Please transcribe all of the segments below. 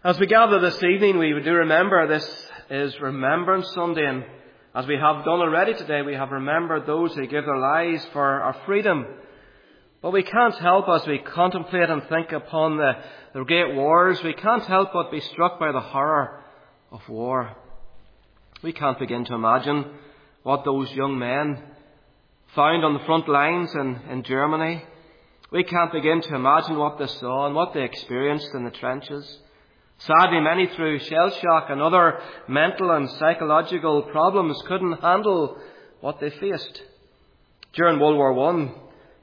As we gather this evening, we do remember this is Remembrance Sunday, and as we have done already today, we have remembered those who give their lives for our freedom. But we can't help, as we contemplate and think upon the great wars, we can't help but be struck by the horror of war. We can't begin to imagine what those young men found on the front lines in Germany. We can't begin to imagine what they saw and what they experienced in the trenches. Sadly, many through shell shock and other mental and psychological problems couldn't handle what they faced. During World War I,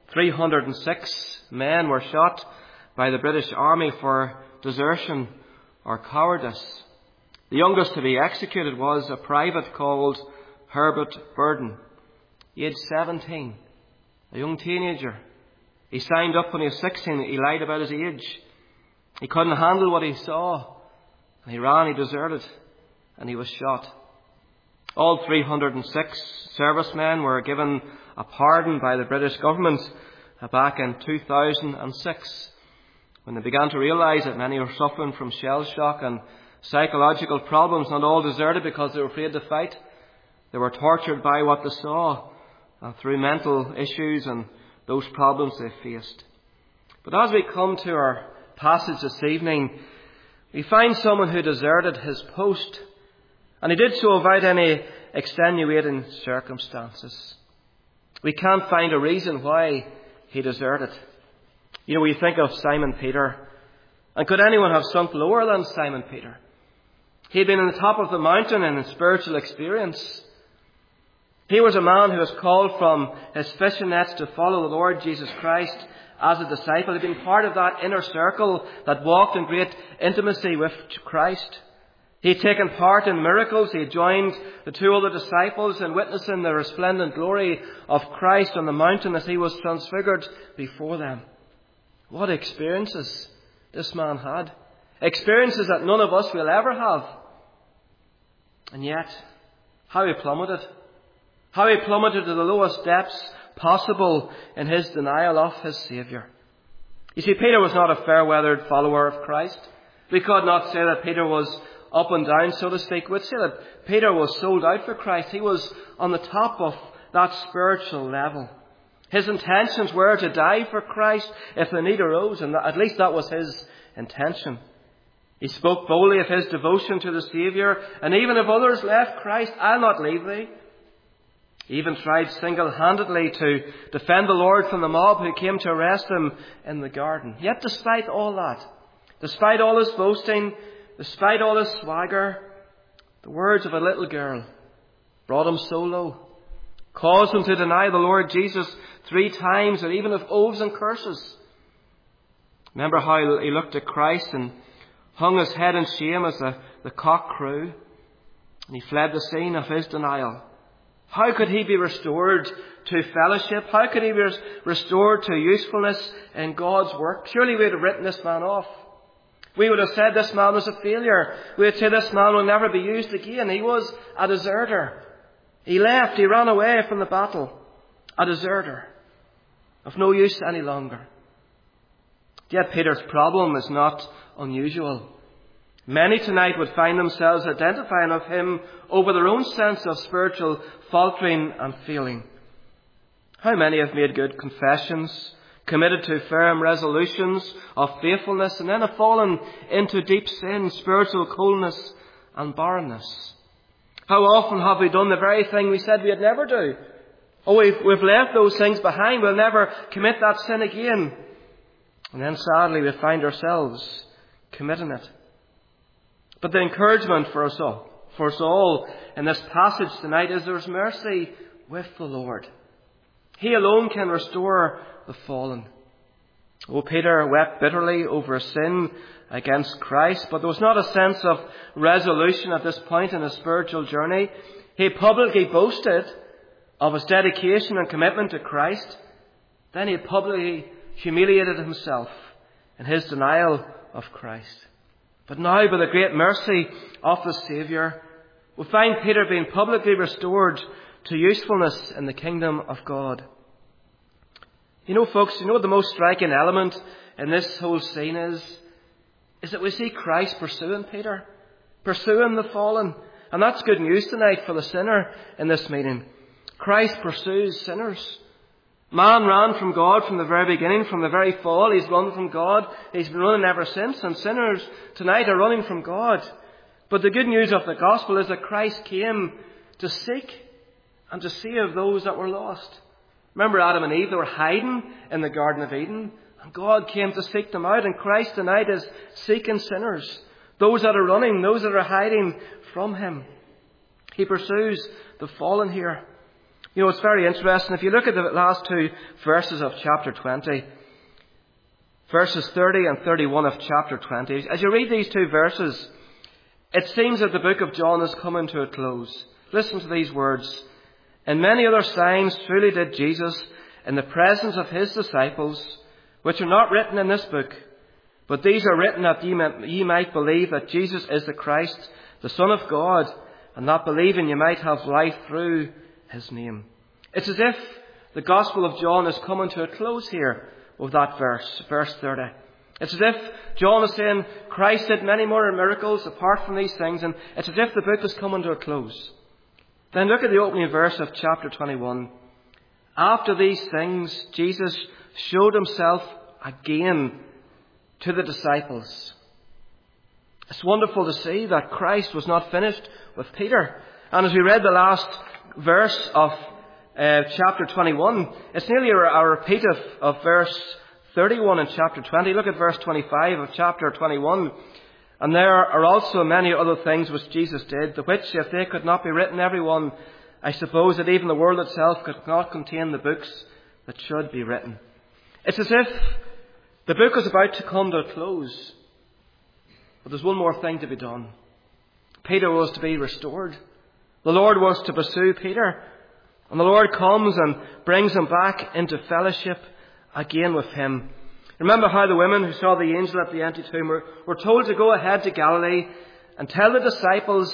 306 men were shot by the British Army for desertion or cowardice. The youngest to be executed was a private called Herbert Burden, aged 17, a young teenager. He signed up when he was 16. He lied about his age. He couldn't handle what he saw. And he ran, he deserted, and he was shot. All 306 servicemen were given a pardon by the British government back in 2006, when they began to realise that many were suffering from shell shock and psychological problems, not all deserted because they were afraid to fight. They were tortured by what they saw through mental issues and those problems they faced. But as we come to our passage this evening, we find someone who deserted his post, and he did so without any extenuating circumstances. We can't find a reason why he deserted. We think of Simon Peter, and could anyone have sunk lower than Simon Peter? He had been on the top of the mountain in spiritual experience. He was a man who was called from his fishing nets to follow the Lord Jesus Christ as a disciple. He had been part of that inner circle that walked in great intimacy with Christ. He had taken part in miracles. He had joined the two other disciples in witnessing the resplendent glory of Christ on the mountain as he was transfigured before them. What experiences this man had. Experiences that none of us will ever have. And yet, how he plummeted. How he plummeted to the lowest depths possible in his denial of his Saviour. You see, Peter was not a fair-weathered follower of Christ. We could not say that Peter was up and down, so to speak. We'd say that Peter was sold out for Christ. He was on the top of that spiritual level. His intentions were to die for Christ if the need arose, and at least that was his intention. He spoke boldly of his devotion to the Saviour, and even if others left Christ, I'll not leave thee. He even tried single-handedly to defend the Lord from the mob who came to arrest him in the garden. Yet despite all that, despite all his boasting, despite all his swagger, the words of a little girl brought him so low, caused him to deny the Lord Jesus 3 times, and even of oaths and curses. Remember how he looked at Christ and hung his head in shame as the cock crew, and he fled the scene of his denial. How could he be restored to fellowship? How could he be restored to usefulness in God's work? Surely we would have written this man off. We would have said this man was a failure. We would say this man will never be used again. He was a deserter. He left. He ran away from the battle. A deserter. Of no use any longer. Yet Peter's problem is not unusual. Many tonight would find themselves identifying with him over their own sense of spiritual faltering and failing. How many have made good confessions, committed to firm resolutions of faithfulness, and then have fallen into deep sin, spiritual coldness and barrenness? How often have we done the very thing we said we'd never do? We've left those things behind. We'll never commit that sin again. And then sadly we find ourselves committing it. But the encouragement for us all in this passage tonight is there's mercy with the Lord. He alone can restore the fallen. Peter wept bitterly over sin against Christ, but there was not a sense of resolution at this point in his spiritual journey. He publicly boasted of his dedication and commitment to Christ. Then he publicly humiliated himself in his denial of Christ. But now, by the great mercy of the Saviour, we find Peter being publicly restored to usefulness in the kingdom of God. Folks, what the most striking element in this whole scene is? is that we see Christ pursuing Peter, pursuing the fallen. And that's good news tonight for the sinner in this meeting. Christ pursues sinners. Man ran from God from the very beginning, from the very fall. He's run from God. He's been running ever since. And sinners tonight are running from God. But the good news of the gospel is that Christ came to seek and to save those that were lost. Remember Adam and Eve, they were hiding in the Garden of Eden. And God came to seek them out. And Christ tonight is seeking sinners. Those that are running, those that are hiding from Him. He pursues the fallen here. You know, it's very interesting. If you look at the last two verses of chapter 20, verses 30 and 31 of chapter 20, as you read these two verses, it seems that the book of John is coming to a close. Listen to these words. And many other signs truly did Jesus in the presence of His disciples, which are not written in this book, but these are written that ye might believe that Jesus is the Christ, the Son of God, and that believing you might have life through His name. It's as if the Gospel of John is coming to a close here with that verse 30. It's as if John is saying Christ did many more miracles apart from these things, and it's as if the book is coming to a close. Then look at the opening verse of chapter 21. After these things, Jesus showed Himself again to the disciples. It's wonderful to see that Christ was not finished with Peter. And as we read the last verse of chapter 21, it's nearly a repeat of verse 31 in chapter 20. Look at verse 25 of chapter 21. And there are also many other things which Jesus did, the which, if they could not be written, every one, I suppose that even the world itself could not contain the books that should be written. It's as if the book is about to come to a close. But there's one more thing to be done. Peter was to be restored. The Lord was to pursue Peter. And the Lord comes and brings him back into fellowship again with Him. Remember how the women who saw the angel at the empty tomb were told to go ahead to Galilee and tell the disciples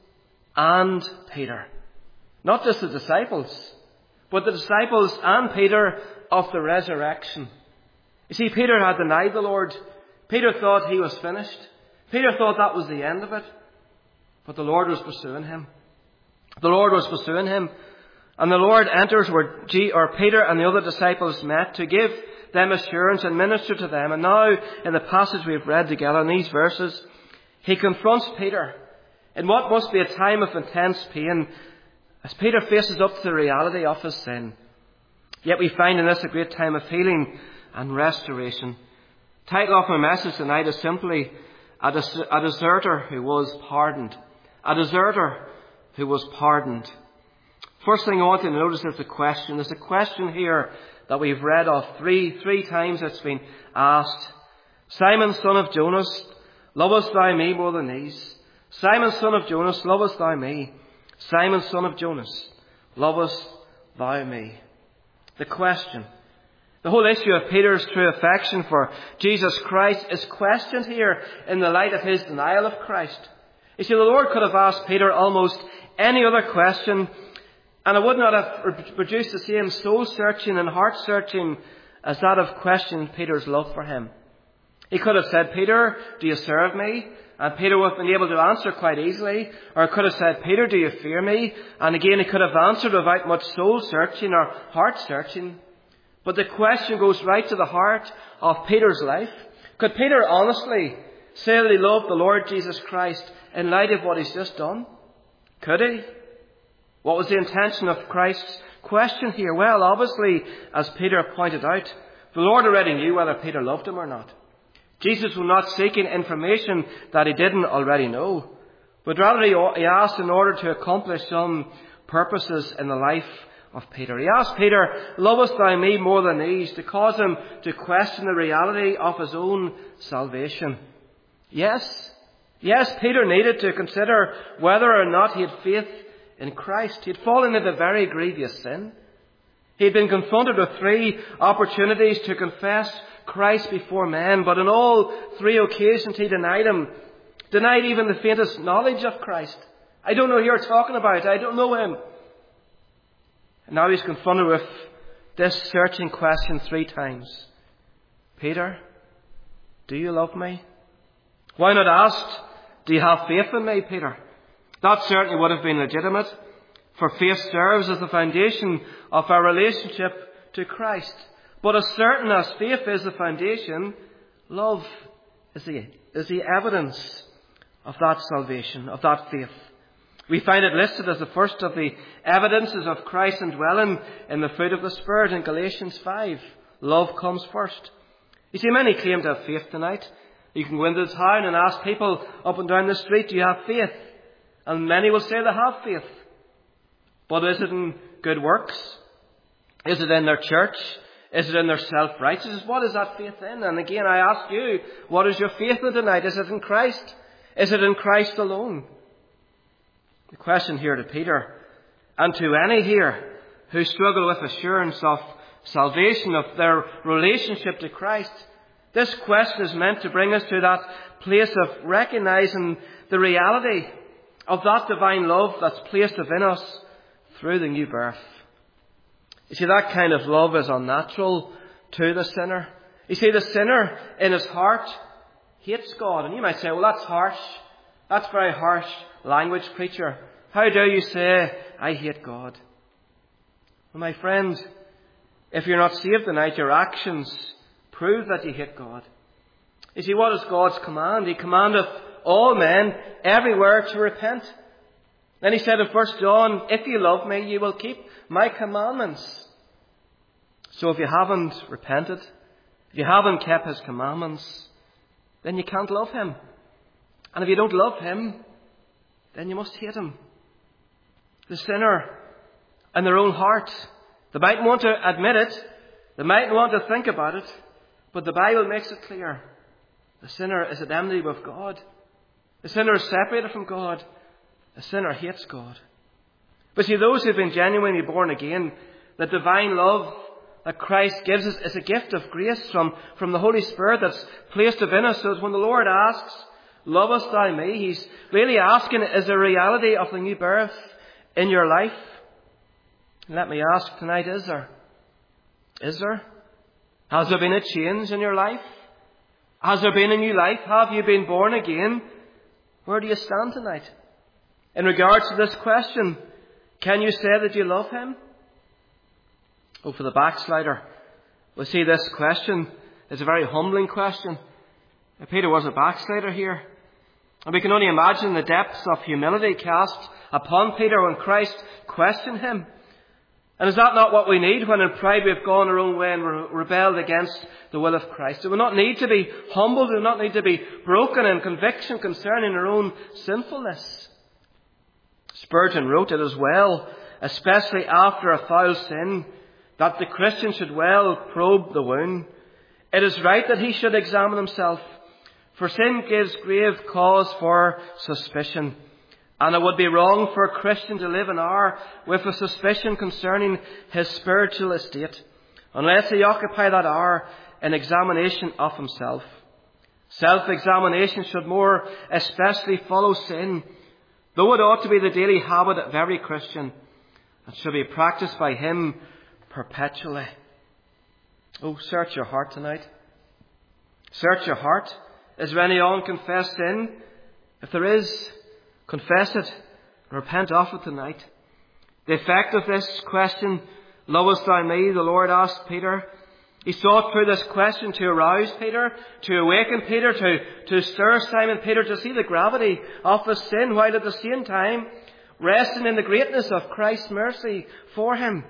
and Peter. Not just the disciples, but the disciples and Peter of the resurrection. You see, Peter had denied the Lord. Peter thought he was finished. Peter thought that was the end of it. But the Lord was pursuing him. The Lord was pursuing him. And the Lord enters where Peter and the other disciples met to give them assurance and minister to them. And now, in the passage we've read together in these verses, He confronts Peter in what must be a time of intense pain as Peter faces up to the reality of his sin. Yet we find in this a great time of healing and restoration. The title of my message tonight is simply A Deserter Who Was Pardoned. A Deserter Who Was Pardoned. First thing I want you to notice is the question. There's a question here that we've read of three times it's been asked. Simon, son of Jonas, lovest thou me more than these? Simon, son of Jonas, lovest thou me? Simon, son of Jonas, lovest thou me? The question. The whole issue of Peter's true affection for Jesus Christ is questioned here in the light of his denial of Christ. You see, the Lord could have asked Peter almost any other question, and it would not have produced the same soul-searching and heart-searching as that of questioning Peter's love for Him. He could have said, Peter, do you serve me? And Peter would have been able to answer quite easily. Or he could have said, Peter, do you fear me? And again, he could have answered without much soul-searching or heart-searching. But the question goes right to the heart of Peter's life. Could Peter honestly say that he loved the Lord Jesus Christ in light of what he's just done? Could he? What was the intention of Christ's question here? Well, obviously, as Peter pointed out, the Lord already knew whether Peter loved him or not. Jesus was not seeking information that he didn't already know, but rather he asked in order to accomplish some purposes in the life of Peter. He asked Peter, lovest thou me more than these? To cause him to question the reality of his own salvation. Yes, Peter needed to consider whether or not he had faith in Christ. He had fallen into very grievous sin. He had been confronted with 3 opportunities to confess Christ before men, but on all 3 occasions he denied him, denied even the faintest knowledge of Christ. I don't know who you're talking about. I don't know Him. And now he's confronted with this searching question 3 times. Peter, do you love me? Why not ask, do you have faith in me, Peter? That certainly would have been legitimate, for faith serves as the foundation of our relationship to Christ. But as certain as faith is the foundation, love is the evidence of that salvation, of that faith. We find it listed as the first of the evidences of Christ's indwelling in the fruit of the Spirit in Galatians 5. Love comes first. You see, many claim to have faith tonight. You can go into the town and ask people up and down the street, do you have faith? And many will say they have faith. But is it in good works? Is it in their church? Is it in their self-righteousness? What is that faith in? And again, I ask you, what is your faith in tonight? Is it in Christ? Is it in Christ alone? The question here to Peter, and to any here who struggle with assurance of salvation, of their relationship to Christ, this question is meant to bring us to that place of recognizing the reality of that divine love that's placed within us through the new birth. You see, that kind of love is unnatural to the sinner. You see, the sinner in his heart hates God. And you might say, well, that's harsh. That's very harsh language, preacher. How dare you say, I hate God? Well, my friend, if you're not saved tonight, your actions prove that you hate God. You see, what is God's command? He commandeth all men everywhere to repent. Then he said in 1 John, if you love me, you will keep my commandments. So if you haven't repented, if you haven't kept his commandments, then you can't love him. And if you don't love him, then you must hate him. The sinner in their own heart, they mightn't want to admit it, they mightn't want to think about it, but the Bible makes it clear. The sinner is at enmity with God. The sinner is separated from God. The sinner hates God. But see, those who've been genuinely born again, the divine love that Christ gives us is a gift of grace from the Holy Spirit that's placed within us. So that when the Lord asks, lovest thou me? He's really asking, is there a reality of the new birth in your life? And let me ask tonight, is there? Is there? Has there been a change in your life? Has there been a new life? Have you been born again? Where do you stand tonight? In regards to this question, can you say that you love him? Oh, for the backslider, we see this question is a very humbling question. Peter was a backslider here. And we can only imagine the depths of humility cast upon Peter when Christ questioned him. And is that not what we need when in pride we've gone our own way and rebelled against the will of Christ? Do we not need to be humbled? Do we not need to be broken in conviction concerning our own sinfulness? Spurgeon wrote it as well, especially after a foul sin, that the Christian should well probe the wound. It is right that he should examine himself, for sin gives grave cause for suspicion. And it would be wrong for a Christian to live an hour with a suspicion concerning his spiritual estate, unless he occupy that hour in examination of himself. Self-examination should more especially follow sin, though it ought to be the daily habit of every Christian, and should be practiced by him perpetually. Oh, search your heart tonight. Search your heart. Is there any unconfessed sin? If there is, confess it and repent of it tonight. The effect of this question, lovest thou me, the Lord asked Peter. He sought through this question to arouse Peter, to awaken Peter, to stir Simon Peter to see the gravity of his sin, while at the same time resting in the greatness of Christ's mercy for him.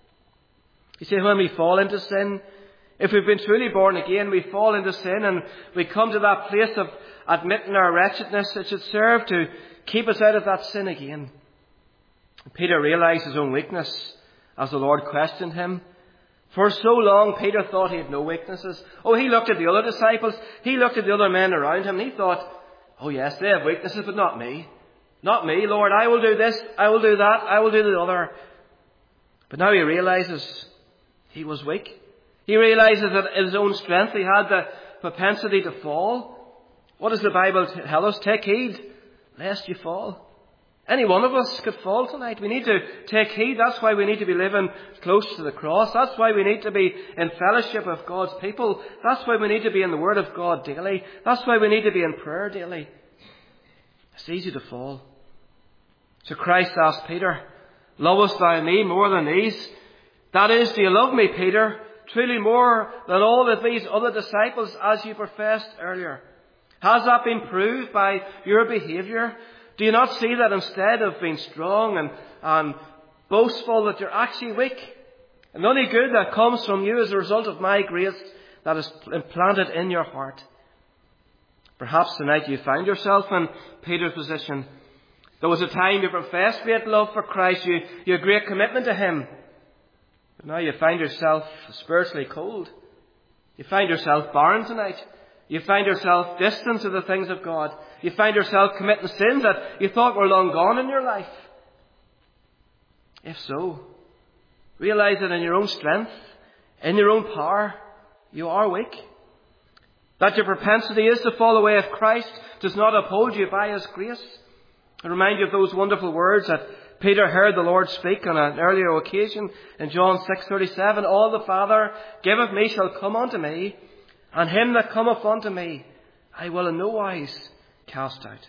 You see, when we fall into sin, if we've been truly born again, we fall into sin and we come to that place of admitting our wretchedness. It should serve to keep us out of that sin again. Peter realized his own weakness as the Lord questioned him. For so long, Peter thought he had no weaknesses. Oh, he looked at the other disciples. He looked at the other men around him and he thought, oh yes, they have weaknesses, but not me. Not me, Lord. I will do this. I will do that. I will do the other. But now he realizes he was weak. He realizes that in his own strength he had the propensity to fall. What does the Bible tell us? Take heed lest you fall. Any one of us could fall tonight. We need to take heed. That's why we need to be living close to the cross. That's why we need to be in fellowship with God's people. That's why we need to be in the Word of God daily. That's why we need to be in prayer daily. It's easy to fall. So Christ asked Peter, "Lovest thou me more than these?" That is, do you love me, Peter, truly more than all of these other disciples, as you professed earlier? Has that been proved by your behaviour? Do you not see that instead of being strong and boastful, that you're actually weak? And the only good that comes from you is a result of my grace that is implanted in your heart. Perhaps tonight you find yourself in Peter's position. There was a time you professed great love for Christ, you had great commitment to Him. But now you find yourself spiritually cold. You find yourself barren tonight. You find yourself distant to the things of God. You find yourself committing sins that you thought were long gone in your life. If so, realize that in your own strength, in your own power, you are weak. That your propensity is to fall away if Christ does not uphold you by His grace. I remind you of those wonderful words that Peter heard the Lord speak on an earlier occasion in John 6:37. "All the Father giveth me shall come unto me, and him that cometh unto me I will in no wise cast out."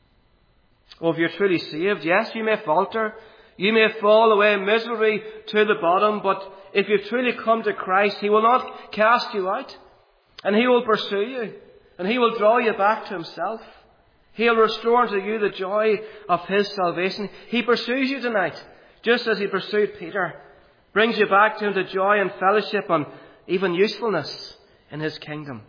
Oh, if you're truly saved, yes, you may falter. You may fall away miserably to the bottom, but if you truly come to Christ, He will not cast you out. And He will pursue you. And He will draw you back to Himself. He'll restore unto you the joy of His salvation. He pursues you tonight, just as He pursued Peter. Brings you back to Him to joy and fellowship and even usefulness in His kingdom.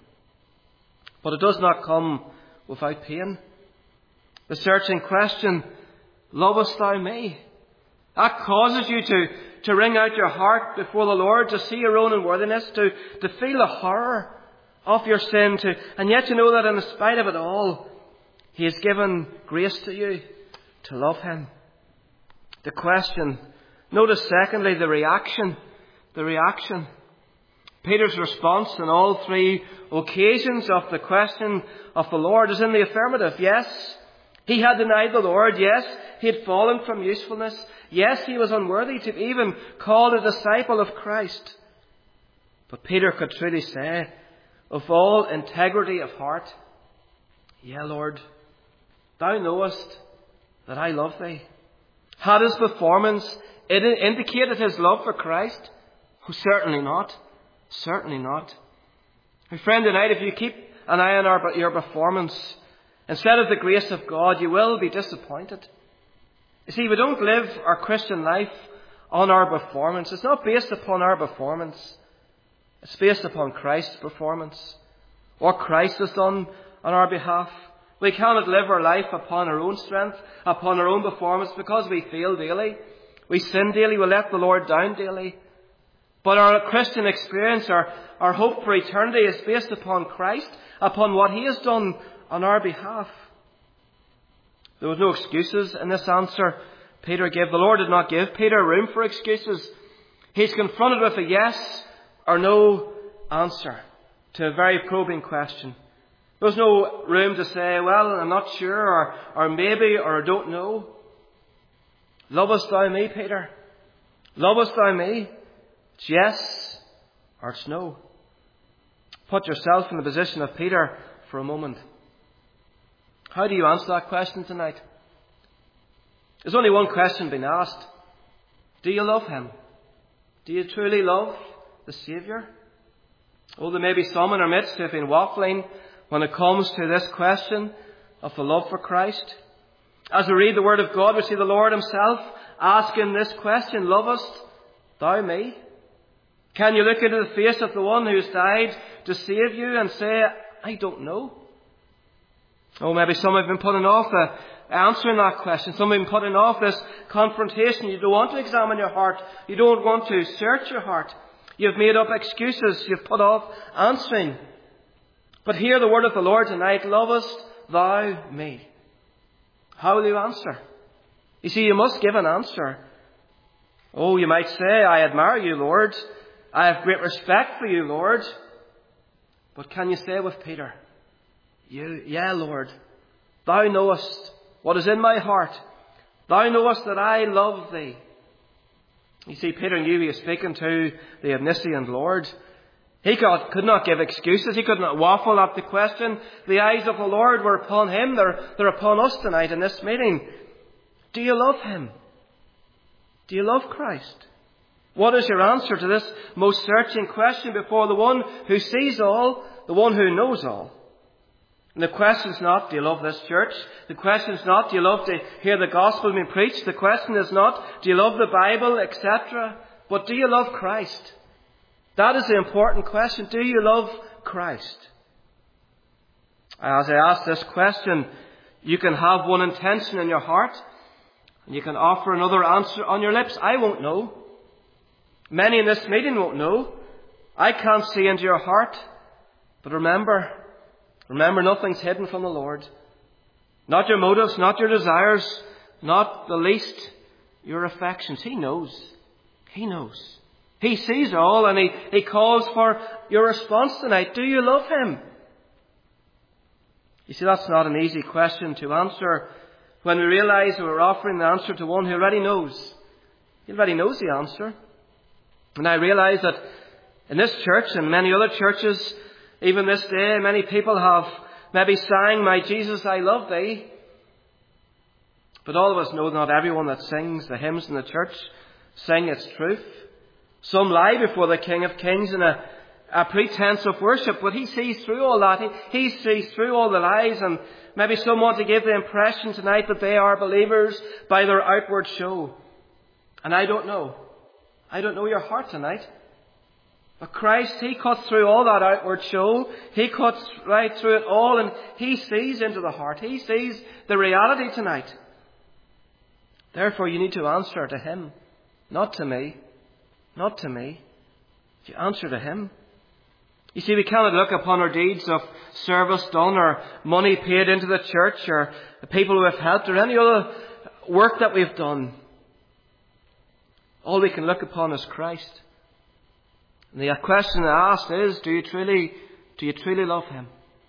But it does not come without pain. The searching question, "Lovest thou me?" That causes you to wring out your heart before the Lord, to see your own unworthiness, to feel the horror of your sin, and yet to know that in spite of it all, He has given grace to you to love Him. The question. Notice secondly the reaction. The reaction. Peter's response on all three occasions of the question of the Lord is in the affirmative. Yes, he had denied the Lord. Yes, he had fallen from usefulness. Yes, he was unworthy to be even called a disciple of Christ. But Peter could truly say, of all integrity of heart, "Yeah, Lord, Thou knowest that I love Thee." Had his performance indicated his love for Christ? Oh, certainly not. Certainly not. My friend, tonight, if you keep an eye on your performance instead of the grace of God, you will be disappointed. You see, we don't live our Christian life on our performance. It's not based upon our performance. It's based upon Christ's performance. What Christ has done on our behalf. We cannot live our life upon our own strength, upon our own performance, because we fail daily. We sin daily. We let the Lord down daily. But our Christian experience, our hope for eternity is based upon Christ, upon what He has done on our behalf. There was no excuses in this answer Peter gave. The Lord did not give Peter room for excuses. He's confronted with a yes or no answer to a very probing question. There's no room to say, "Well, I'm not sure," or "maybe," or "I don't know." "Lovest thou me, Peter? Lovest thou me?" It's yes or it's no. Put yourself in the position of Peter for a moment. How do you answer that question tonight? There's only one question being asked. Do you love Him? Do you truly love the Saviour? Oh, there may be some in our midst who have been waffling when it comes to this question of the love for Christ. As we read the Word of God, we see the Lord Himself asking this question, "Lovest thou me?" Can you look into the face of the one who has died to save you and say, "I don't know"? Oh, maybe some have been putting off answering that question. Some have been putting off this confrontation. You don't want to examine your heart. You don't want to search your heart. You've made up excuses. You've put off answering. But hear the word of the Lord tonight. "Lovest thou me?" How will you answer? You see, you must give an answer. Oh, you might say, "I admire you, Lord. I have great respect for you, Lord." But can you say with Peter, "Yeah, Lord, Thou knowest what is in my heart. Thou knowest that I love thee. You see, Peter knew he was speaking to the omniscient Lord. He could not give excuses. He could not waffle at the question. The eyes of the Lord were upon him. They're upon us tonight in this meeting. Do you love him? Do you love Christ? What is your answer to this most searching question before the one who sees all, the one who knows all? And the question is not, do you love this church? The question is not, do you love to hear the gospel being preached? The question is not, do you love the Bible, etc.? But do you love Christ? That is the important question. Do you love Christ? As I ask this question, you can have one intention in your heart, and you can offer another answer on your lips. I won't know. Many in this meeting won't know. I can't see into your heart. But remember, nothing's hidden from the Lord. Not your motives, not your desires, not the least your affections. He knows. He knows. He sees all, and He calls for your response tonight. Do you love Him? You see, that's not an easy question to answer when we realize that we're offering the answer to one who already knows. He already knows the answer. And I realize that in this church and many other churches, even this day, many people have maybe sang, "My Jesus, I love thee." But all of us know not everyone that sings the hymns in the church sing its truth. Some lie before the King of Kings in a pretense of worship, but He sees through all that. He sees through all the lies, and maybe some want to give the impression tonight that they are believers by their outward show. And I don't know. I don't know your heart tonight. But Christ, He cuts through all that outward show. He cuts right through it all, and He sees into the heart. He sees the reality tonight. Therefore, you need to answer to Him, not to me. Not to me. You answer to Him. You see, we cannot look upon our deeds of service done, or money paid into the church, or the people who have helped, or any other work that we've done. All we can look upon is Christ. And the question asked is, do you truly love Him?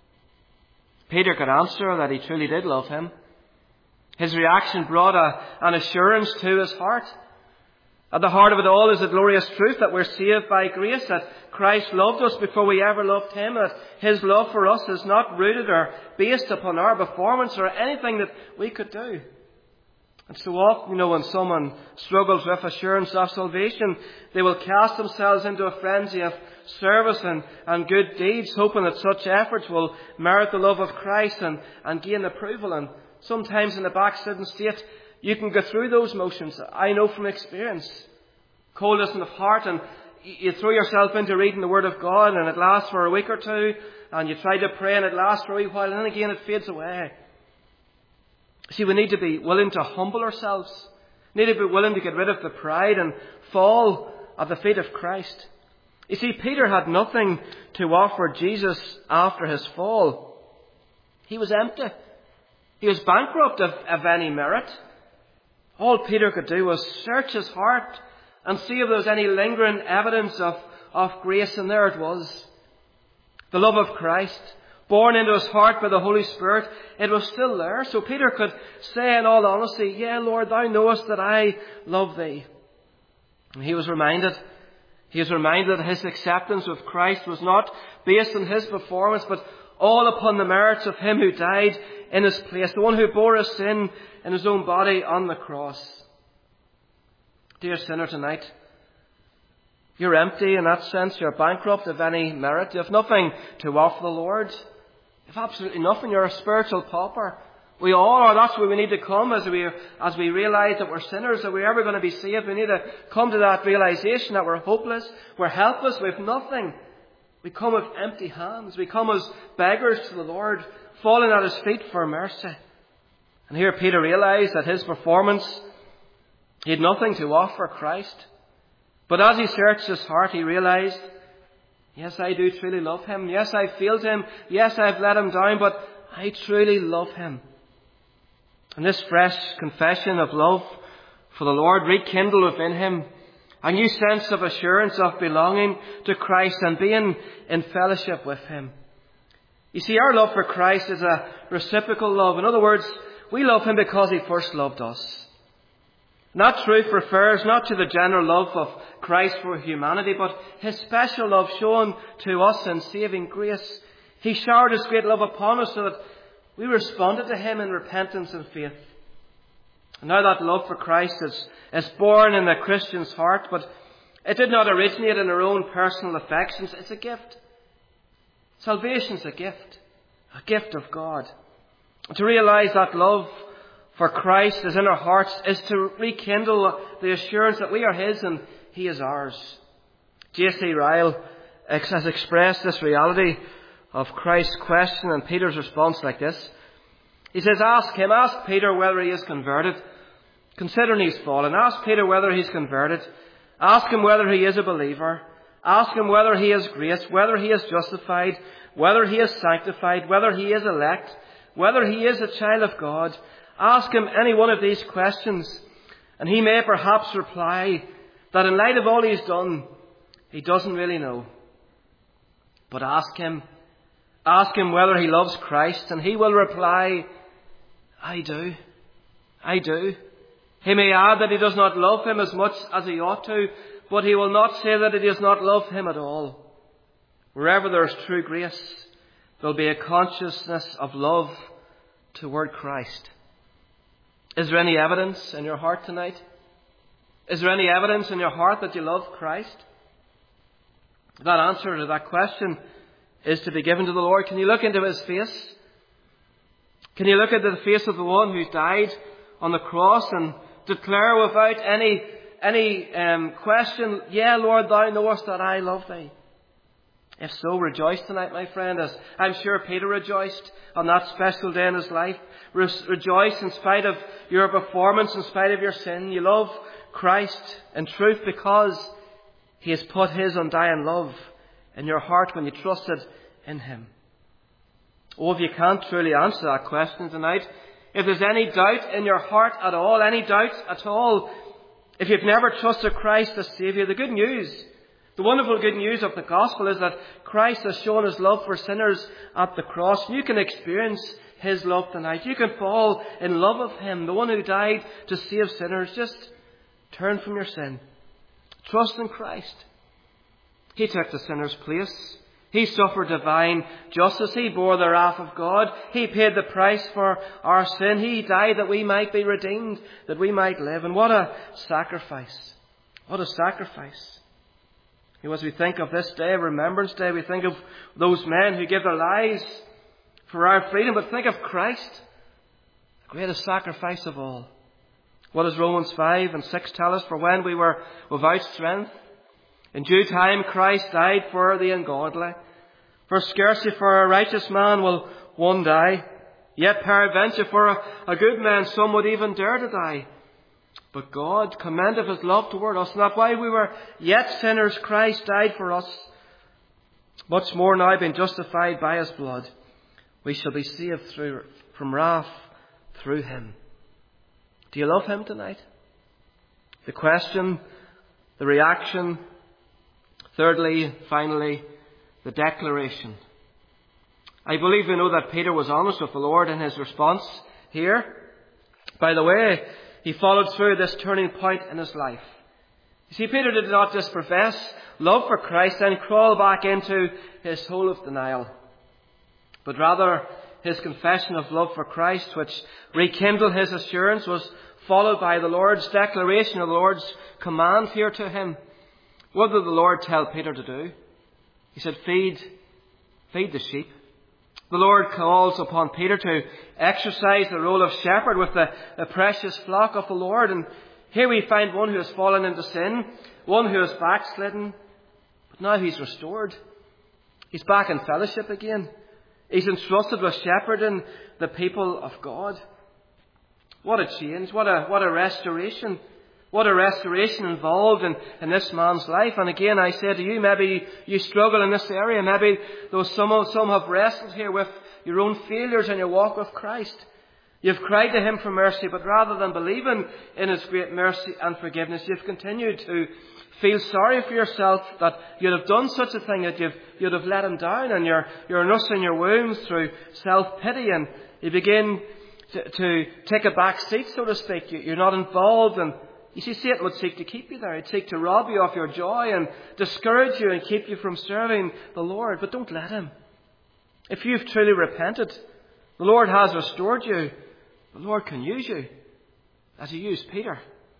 Peter could answer that he truly did love Him. His reaction brought an assurance to his heart. At the heart of it all is the glorious truth that we're saved by grace, that Christ loved us before we ever loved Him, that His love for us is not rooted or based upon our performance or anything that we could do. And so often, when someone struggles with assurance of salvation, they will cast themselves into a frenzy of service and good deeds, hoping that such efforts will merit the love of Christ and gain approval. And sometimes in the backslidden state, you can go through those motions. I know from experience. Coldness in the heart, and you throw yourself into reading the Word of God, and it lasts for a week or two, and you try to pray, and it lasts for a wee while, and then again it fades away. See, we need to be willing to humble ourselves. We need to be willing to get rid of the pride and fall at the feet of Christ. You see, Peter had nothing to offer Jesus after his fall. He was empty. He was bankrupt of any merit. All Peter could do was search his heart and see if there was any lingering evidence of grace, and there it was. The love of Christ, born into his heart by the Holy Spirit, it was still there. So Peter could say in all honesty, "Yeah, Lord, Thou knowest that I love Thee." And he was reminded that his acceptance of Christ was not based on his performance, but all upon the merits of Him who died in his place, the one who bore his sin in His own body on the cross. Dear sinner, tonight, you're empty in that sense. You're bankrupt of any merit. You have nothing to offer the Lord. You have absolutely nothing. You're a spiritual pauper. We all are. That's where we need to come as we realize that we're sinners, that we're ever going to be saved. We need to come to that realization that we're hopeless, we're helpless, we have nothing. We come with empty hands. We come as beggars to the Lord, falling at His feet for mercy. And here Peter realized that his performance, he had nothing to offer Christ. But as he searched his heart, he realized, yes, I do truly love Him. Yes, I've failed Him. Yes, I've let Him down, but I truly love Him. And this fresh confession of love for the Lord rekindled within him a new sense of assurance of belonging to Christ and being in fellowship with Him. You see, our love for Christ is a reciprocal love. In other words, we love Him because He first loved us. And that truth refers not to the general love of Christ for humanity, but his special love shown to us in saving grace. He showered his great love upon us so that we responded to him in repentance and faith. And now that love for Christ is born in the Christian's heart, but it did not originate in our own personal affections. It's a gift. Salvation's a gift of God. And to realize that love for Christ is in our hearts is to rekindle the assurance that we are his and he is ours. J.C. Ryle has expressed this reality of Christ's question and Peter's response like this. He says, ask Peter whether he is converted. Considering he's fallen, ask Peter whether he's converted. Ask him whether he is a believer. Ask him whether he is grace, whether he is justified, whether he is sanctified, whether he is elect, whether he is a child of God. Ask him any one of these questions, and he may perhaps reply that in light of all he's done, he doesn't really know. But ask him whether he loves Christ, and he will reply, I do. He may add that he does not love him as much as he ought to, but he will not say that he does not love him at all. Wherever there is true grace, there will be a consciousness of love toward Christ. Is there any evidence in your heart tonight? Is there any evidence in your heart that you love Christ? That answer to that question is to be given to the Lord. Can you look into his face? Can you look into the face of the one who died on the cross and declare without any question, yeah, Lord, thou knowest that I love thee? If so, rejoice tonight, my friend, as I'm sure Peter rejoiced on that special day in his life. Rejoice in spite of your performance, in spite of your sin. You love Christ in truth because he has put his undying love in your heart when you trusted in him. Oh, if you can't truly answer that question tonight, if there's any doubt in your heart at all, if you've never trusted Christ as Saviour, the good news, the wonderful good news of the gospel is that Christ has shown his love for sinners at the cross. You can experience his love tonight. You can fall in love with him, the one who died to save sinners. Just turn from your sin. Trust in Christ. He took the sinner's place. He suffered divine justice. He bore the wrath of God. He paid the price for our sin. He died that we might be redeemed, that we might live. And what a sacrifice. What a sacrifice. As we think of this day, Remembrance Day, we think of those men who give their lives for our freedom. But think of Christ, the greatest sacrifice of all. What does Romans 5 and 6 tell us? For when we were without strength, in due time Christ died for the ungodly. For scarcely for a righteous man will one die. Yet peradventure for a good man some would even dare to die. But God commendeth his love toward us, and that while we were yet sinners, Christ died for us. Much more now, being justified by his blood, we shall be saved from wrath through him. Do you love him tonight? The question, the reaction. Thirdly, finally, the declaration. I believe we know that Peter was honest with the Lord in his response here. By the way, he followed through this turning point in his life. You see, Peter did not just profess love for Christ and crawl back into his hole of denial, but rather his confession of love for Christ, which rekindled his assurance, was followed by the Lord's declaration, of the Lord's command here to him. What did the Lord tell Peter to do? He said, feed the sheep. The Lord calls upon Peter to exercise the role of shepherd with the precious flock of the Lord. And here we find one who has fallen into sin, one who has backslidden, but now he's restored. He's back in fellowship again. He's entrusted with shepherding the people of God. What a change, what a restoration. What a restoration involved in this man's life. And again, I say to you, maybe you struggle in this area. Maybe though some have wrestled here with your own failures in your walk with Christ. You've cried to him for mercy, but rather than believing in his great mercy and forgiveness, you've continued to feel sorry for yourself that you'd have done such a thing, that you'd have let him down, and you're nursing your wounds through self-pity, and you begin to take a back seat, so to speak. You're not involved You see, Satan would seek to keep you there. He'd seek to rob you of your joy and discourage you and keep you from serving the Lord. But don't let him. If you've truly repented, the Lord has restored you. The Lord can use you as he used Peter.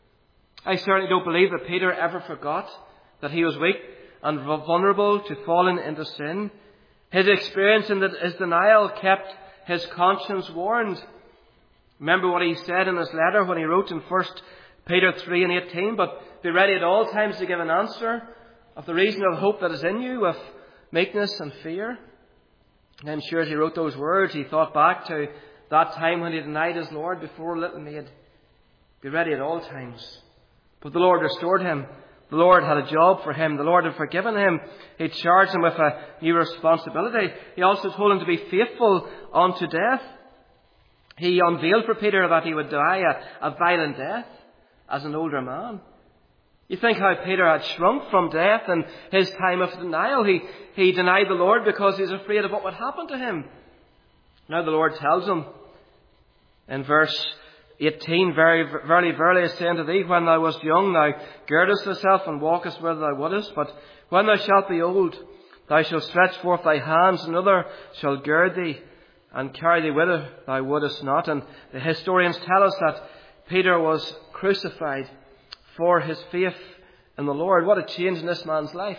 I certainly don't believe that Peter ever forgot that he was weak and vulnerable to falling into sin. His experience in his denial kept his conscience warmed. Remember what he said in his letter when he wrote in 1 Peter 3:18, but be ready at all times to give an answer of the reason of hope that is in you with meekness and fear. And I'm sure as he wrote those words, he thought back to that time when he denied his Lord before a little maid. Be ready at all times. But the Lord restored him. The Lord had a job for him. The Lord had forgiven him. He charged him with a new responsibility. He also told him to be faithful unto death. He unveiled for Peter that he would die a violent death as an older man. You think how Peter had shrunk from death in his time of denial. He denied the Lord because he was afraid of what would happen to him. Now the Lord tells him in verse 18, Verily, verily, I say unto thee, when thou wast young, thou girdest thyself and walkest whither thou wouldest. But when thou shalt be old, thou shalt stretch forth thy hands, and another shall gird thee and carry thee whither thou wouldest not. And the historians tell us that Peter was crucified for his faith in the Lord. What a change in this man's life.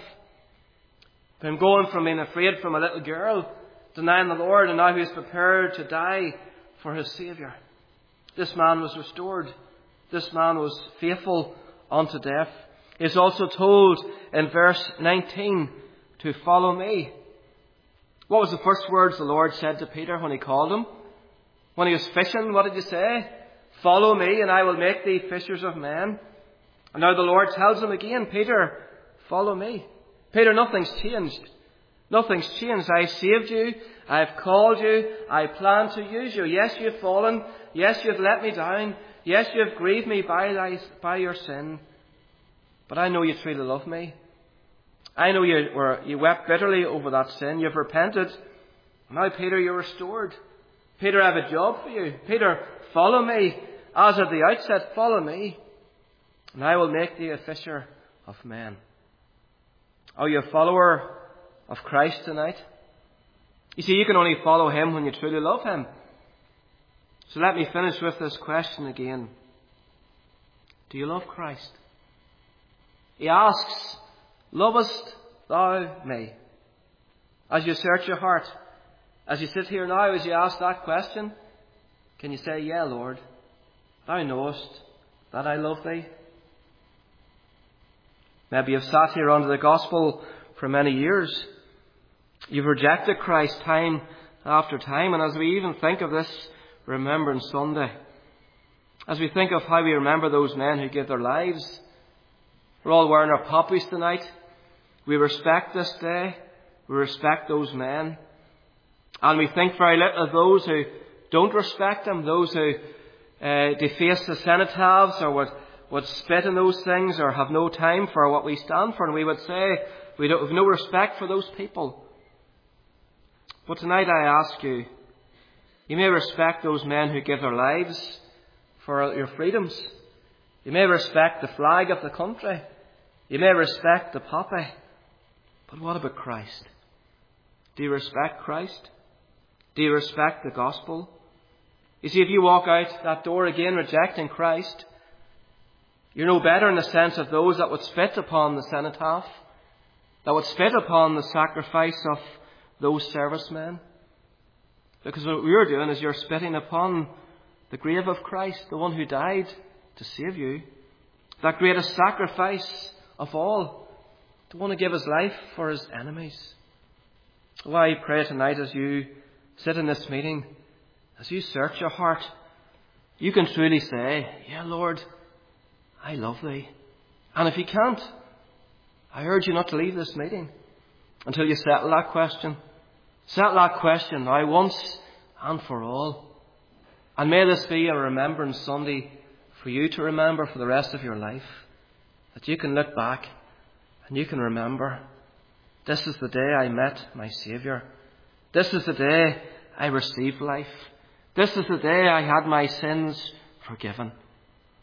From going from being afraid from a little girl, denying the Lord, and now he is prepared to die for his Saviour. This man was restored. This man was faithful unto death. He is also told in verse 19 to follow me. What was the first words the Lord said to Peter when he called him? When he was fishing, what did he say? Follow me and I will make thee fishers of men. And now the Lord tells him again, Peter, follow me. Peter, nothing's changed. Nothing's changed. I saved you. I've called you. I plan to use you. Yes, you've fallen. Yes, you've let me down. Yes, you've grieved me by your sin. But I know you truly love me. I know you wept bitterly over that sin. You've repented. Now, Peter, you're restored. Peter, I have a job for you. Peter, follow me. As at the outset, follow me. And I will make thee a fisher of men. Are you a follower of Christ tonight? You see, you can only follow him when you truly love him. So let me finish with this question again. Do you love Christ? He asks, lovest thou me? As you search your heart, as you sit here now, as you ask that question, can you say, yeah, Lord, thou knowest that I love thee? Maybe you've sat here under the gospel for many years. You've rejected Christ time after time. And as we even think of this Remembrance Sunday, as we think of how we remember those men who gave their lives, we're all wearing our poppies tonight. We respect this day. We respect those men. And we think very little of those who don't respect them, those who deface the cenotaphs or would spit in those things or have no time for what we stand for. And we would say we don't have no respect for those people. But tonight I ask you, you may respect those men who give their lives for your freedoms. You may respect the flag of the country. You may respect the poppy. But what about Christ? Do you respect Christ? Do you respect the gospel? You see, if you walk out that door again rejecting Christ, you're no better in the sense of those that would spit upon the cenotaph, that would spit upon the sacrifice of those servicemen. Because what you're doing is you're spitting upon the grave of Christ, the one who died to save you, that greatest sacrifice of all, to want to give his life for his enemies. Oh, I pray tonight as you sit in this meeting, as you search your heart, you can truly say, yeah, Lord, I love thee. And if you can't, I urge you not to leave this meeting until you settle that question. Settle that question now once and for all. And may this be a Remembrance Sunday for you to remember for the rest of your life. That you can look back and you can remember, this is the day I met my Saviour. This is the day I received life. This is the day I had my sins forgiven.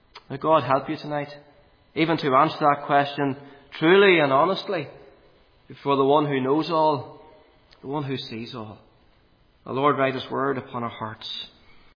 May God help you tonight, even to answer that question truly and honestly before the one who knows all, the one who sees all. The Lord write His word upon our hearts.